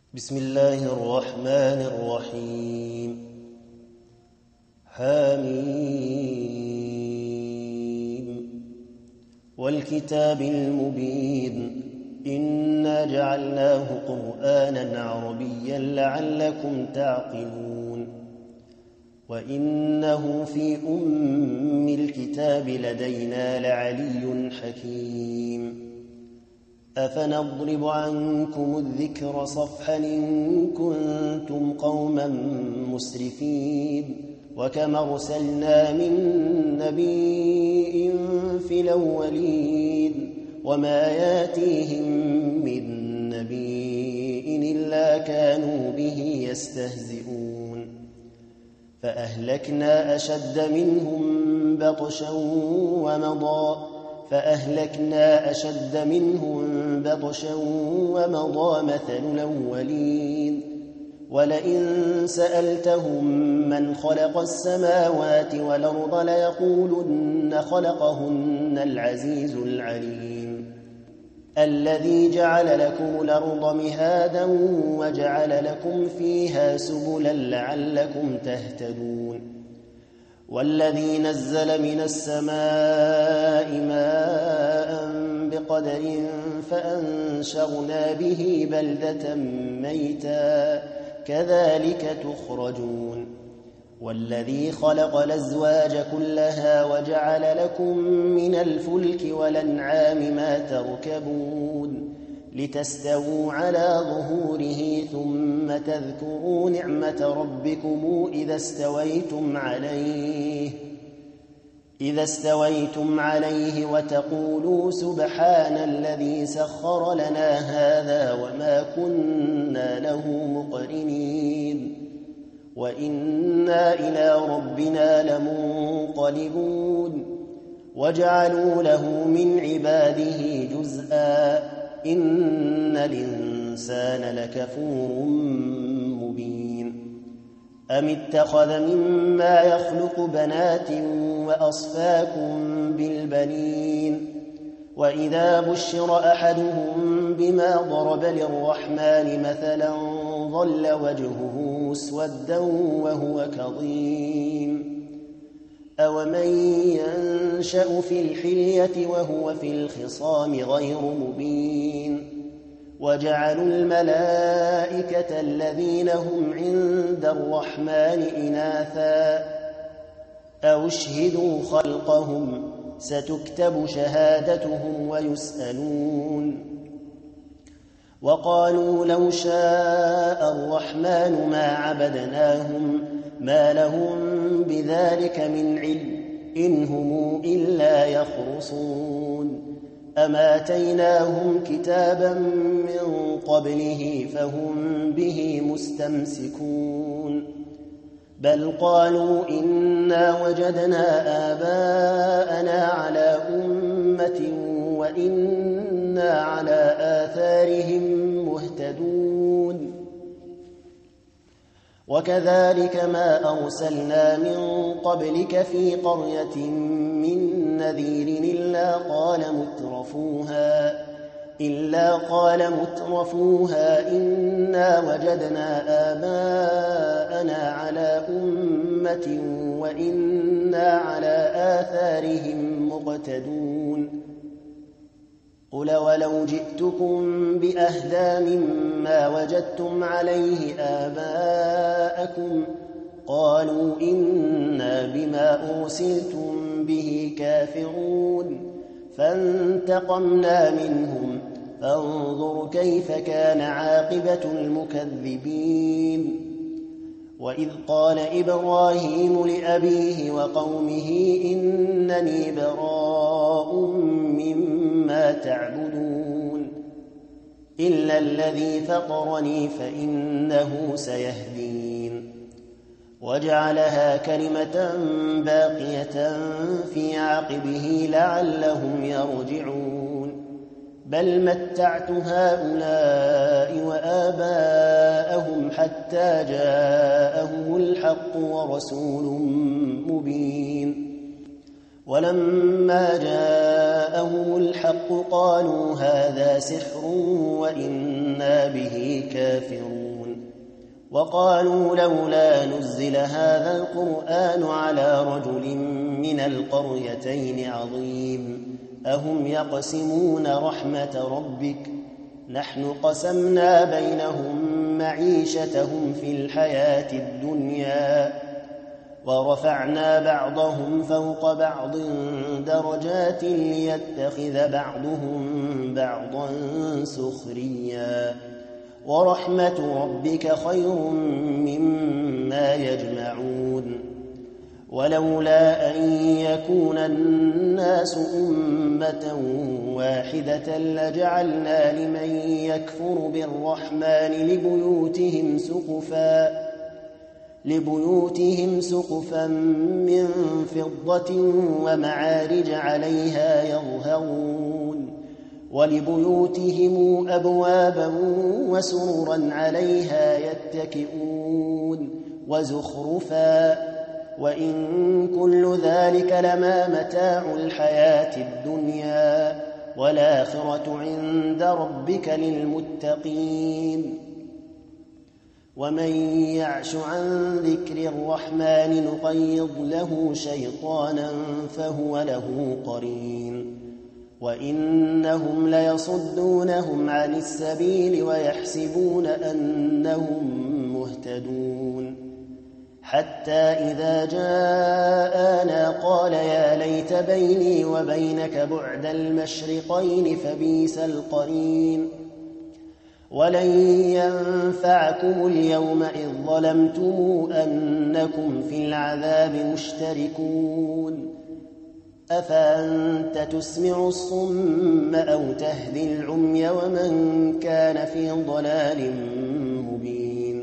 بسم الله الرحمن الرحيم. حميم والكتاب المبين إنا جعلناه قرآنا عربيا لعلكم تعقلون وإنه في أم الكتاب لدينا لعلي حكيم. أفنضرب عنكم الذكر صفحا إن كنتم قوما مسرفين وكم أرسلنا من نبي في الأولين وما ياتيهم من نبي إلا كانوا به يستهزئون فأهلكنا أشد منهم بطشا ومضى مثل الأولين ولئن سألتهم من خلق السماوات والأرض ليقولن خلقهن العزيز العليم الذي جعل لكم الأرض مهادا وجعل لكم فيها سبلا لعلكم تهتدون والذي نزل من السماء ماء بقدر فأنشرنا به بلدة ميتا كذلك تخرجون والذي خلق الأزواج كلها وجعل لكم من الفلك والأنعام ما تركبون لتستووا على ظهوره ثم تذكروا نعمة ربكم إذا استويتم عليه وتقولوا سبحان الذي سخر لنا هذا وما كنا له مقرنين وإنا إلى ربنا لمنقلبون وجعلوا له من عباده جزءا إن الإنسان لكفور مبين أم اتخذ مما يخلق بنات وأصفاكم بالبنين وإذا بشر أحدهم بما ضرب للرحمن مثلا ظل وجهه مسودا وهو كظيم أومن ينشأ في الحلية وهو في الخصام غير مبين وجعلوا الملائكة الذين هم عند الرحمن إناثا أو اشهدوا خلقهم ستكتب شهادتهم ويسألون وقالوا لو شاء الرحمن ما عبدناهم ما لهم بذلك من علم إن هم إلا يخرصون أم آتيناهم كتابا من قبله فهم به مستمسكون بل قالوا إنا وجدنا آباءنا على أمة وإنا على آثارهم مهتدون وكذلك ما أرسلنا من قبلك في قرية من نذير إلا قال مترفوها إنا وجدنا آباءنا على أمة وإنا على آثارهم مقتدون قل ولو جئتكم بأهدى مما وجدتم عليه آباءكم قالوا إنا بما أرسلتم به كافرون فانتقمنا منهم فانظر كيف كان عاقبة المكذبين وإذ قال إبراهيم لأبيه وقومه إنني براء مما تعبدون إلا الذي فطرني فإنه سيهدين وجعلها كلمة باقية في عقبه لعلهم يرجعون بل متعت هؤلاء وآباءهم حتى جاءهم الحق ورسول مبين ولما جاءهم الحق قالوا هذا سحر وإنا وإنا به كافرون. وقالوا لولا نزل هذا القرآن على رجل من القريتين عظيم أهم يقسمون رحمة ربك نحن قسمنا بينهم معيشتهم في الحياة الدنيا ورفعنا بعضهم فوق بعض درجات ليتخذ بعضهم بعضا سخريا ورحمة ربك خير مما يجمعون. ولولا أن يكون الناس أمة واحدة لجعلنا لمن يكفر بالرحمن لبيوتهم سقفا من فضة ومعارج عليها يظهرون ولبيوتهم أبوابا وسررا عليها يتكئون وزخرفا وإن كل ذلك لما متاع الحياة الدنيا والآخرة عند ربك للمتقين. ومن يعش عن ذكر الرحمن نقيض له شيطانا فهو له قرين وإنهم ليصدونهم عن السبيل ويحسبون أنهم مهتدون حتى إذا جاءنا قال يا ليت بيني وبينك بعد المشرقين فبئس القرين. ولن ينفعكم اليوم إذ ظلمتم أنكم في العذاب مشتركون أفأنت تسمع الصم أو تهدي العمي ومن كان في ضلال مبين.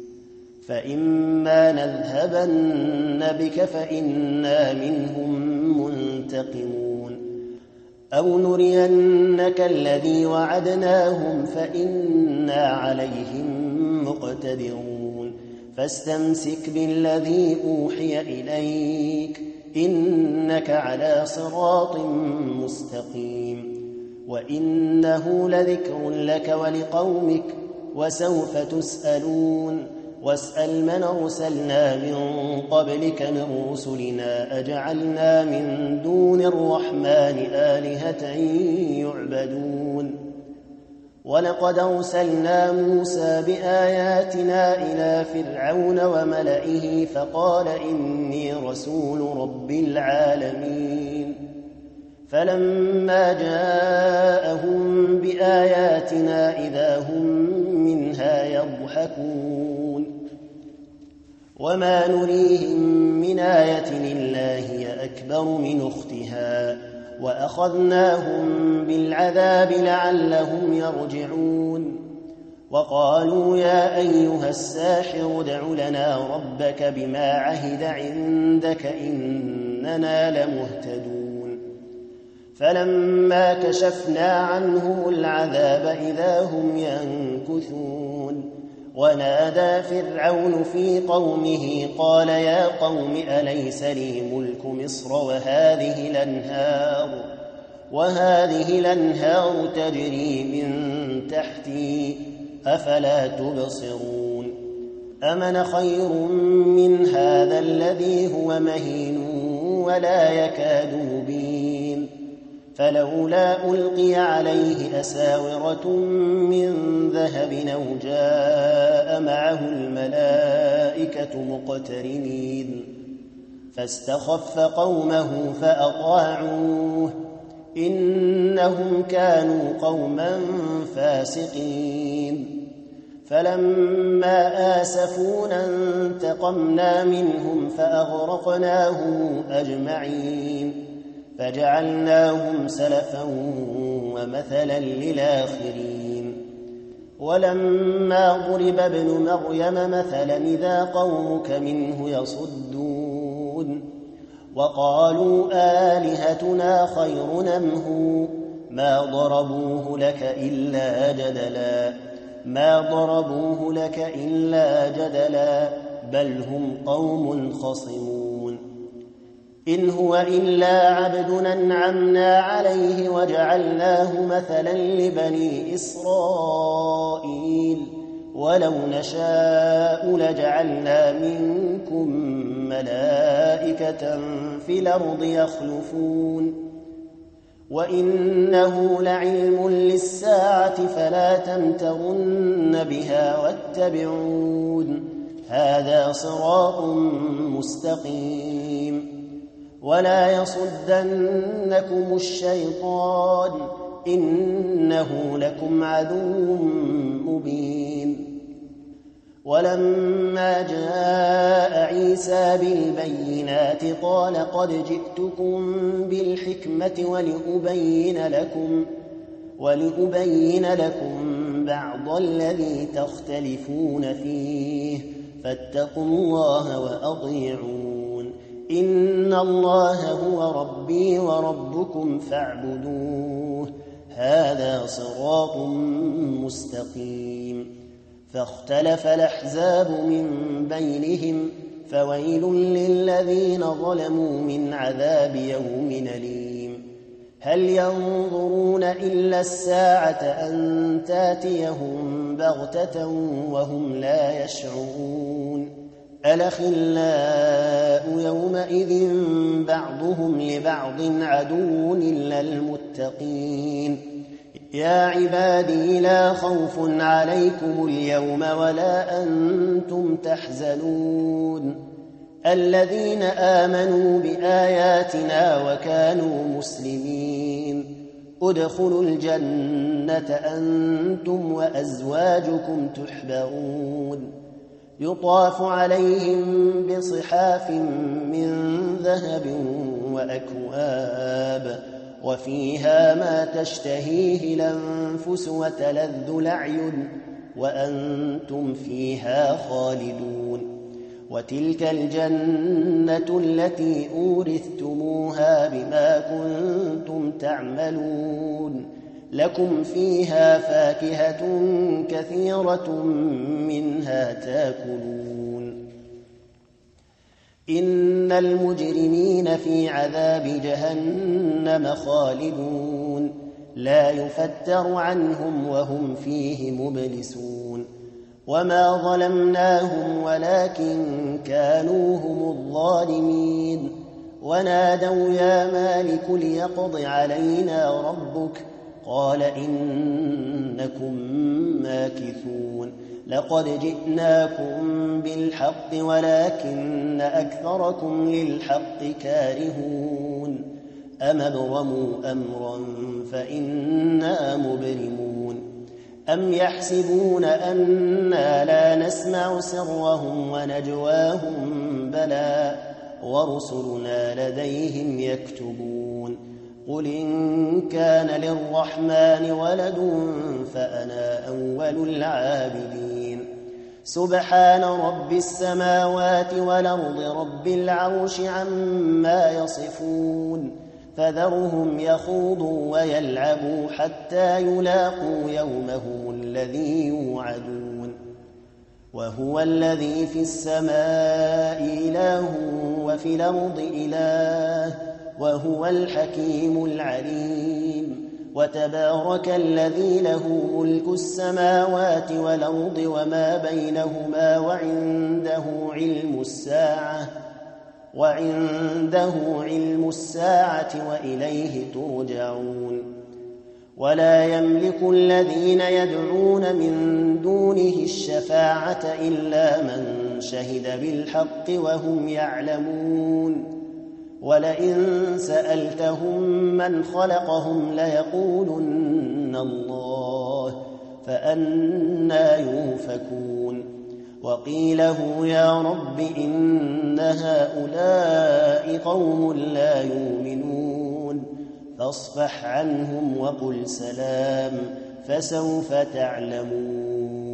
فإما نذهبن بك فإنا منهم منتقمون أو نرينك الذي وعدناهم فإنا عليهم مقتدرون. فاستمسك بالذي أوحي إليك إنك على صراط مستقيم وإنه لذكر لك ولقومك وسوف تسألون. واسأل من أرسلنا من قبلك من رسلنا أجعلنا من دون الرحمن آلهة يعبدون. ولقد أرسلنا موسى بآياتنا إلى فرعون وملئه فقال إني رسول رب العالمين. فلما جاءهم بآياتنا إذا هم منها يضحكون وما نريهم من آية إلا هي أكبر من أختها وأخذناهم بالعذاب لعلهم يرجعون. وقالوا يا أيها الساحر ادع لنا ربك بما عهد عندك إننا لمهتدون. فلما كشفنا عنهم العذاب إذا هم ينكثون. ونادى فرعون في قومه قال يا قوم أليس لي ملك مصر وهذه الأنهار تجري من تحتي أفلا تبصرون. أمن خير من هذا الذي هو مهين ولا يكاد يبين. فلولا ألقي عليه أساورة من ذهب أو جاء معه الملائكة مقترنين. فاستخف قومه فأطاعوه إنهم كانوا قوما فاسقين. فلما آسفونا انتقمنا منهم فأغرقناهم أجمعين فجعلناهم سلفا ومثلا للآخرين. ولما ضرب ابن مريم مثلا إذا قومك منه يصدون. وقالوا آلهتنا خير أم هو ما ضربوه لك إلا جدلا بل هم قوم خصمون. إن هو إلا عبد أنعمنا عليه وجعلناه مثلا لبني إسرائيل ولو نشاء لجعلنا منكم ملائكة في الأرض يخلفون وإنه لعلم للساعة فلا تمترن بها واتبعون هذا صراط مستقيم ولا يصدنكم الشيطان إنه لكم عدو مبين ولما جاء عيسى بالبينات قال قد جئتكم بالحكمة ولأبين لكم بعض الذي تختلفون فيه فاتقوا الله وأطيعون إن الله هو ربي وربكم فاعبدوه هذا صراط مستقيم فاختلف الأحزاب من بينهم فويل للذين ظلموا من عذاب يوم أليم هل ينظرون إلا الساعة أن تاتيهم بغتة وهم لا يشعرون الأخلاء يومئذ بعضهم لبعض عدو إلا المتقين يا عبادي لا خوف عليكم اليوم ولا أنتم تحزنون الذين آمنوا بآياتنا وكانوا مسلمين ادخلوا الجنة أنتم وأزواجكم تحبرون يطاف عليهم بصحاف من ذهب وأكواب وفيها ما تشتهيه الأنفس وتلذ الأعين وأنتم فيها خالدون وتلك الجنة التي أورثتموها بما كنتم تعملون لكم فيها فاكهة كثيرة منها تاكلون إن المجرمين في عذاب جهنم خالدون لا يفتر عنهم وهم فيه مبلسون وما ظلمناهم ولكن كانوا هم الظالمين ونادوا يا مالك ليقض علينا ربك قال إنكم ماكثون لقد جئناكم بالحق ولكن أكثركم للحق كارهون أم ابرموا أمرا فإنا مبرمون أم يحسبون أنا لا نسمع سرهم ونجواهم بلى ورسلنا لديهم يكتبون قل إن كان للرحمن ولد فأنا أول العابدين سبحان رب السماوات والأرض رب العرش عما يصفون فذرهم يخوضوا ويلعبوا حتى يلاقوا يومهم الذي يوعدون وهو الذي في السماء إله وفي الأرض إله وهو الحكيم العليم وتبارك الذي له ملك السماوات والأرض وما بينهما وعنده علم الساعة وإليه ترجعون ولا يملك الذين يدعون من دونه الشفاعة إلا من شهد بالحق وهم يعلمون ولئن سألتهم من خلقهم ليقولن الله فأنى يؤفكون وقيله يا رب إن هؤلاء قوم لا يؤمنون فاصفح عنهم وقل سلام فسوف تعلمون